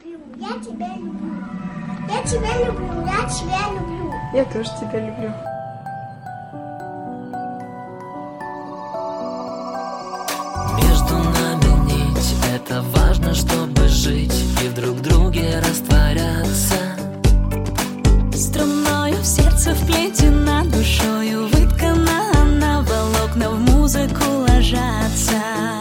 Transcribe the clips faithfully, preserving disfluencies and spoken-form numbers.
люблю, я тебя люблю. Я тебя люблю, я тебя люблю. Я тоже тебя люблю. Между нами нить, это важно, чтобы жить и в друг друге растворяться. Струною в сердце вплетена, душою выткана она, волокна в музыку ложатся.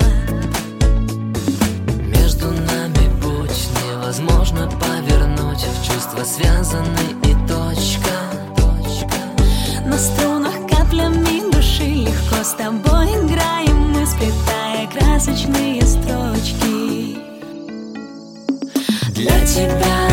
Между нами путь невозможно повернуть, в чувства связаны и точка. На струнах каплями души легко с тобой играем мы, сплетая красочные строчки. Для тебя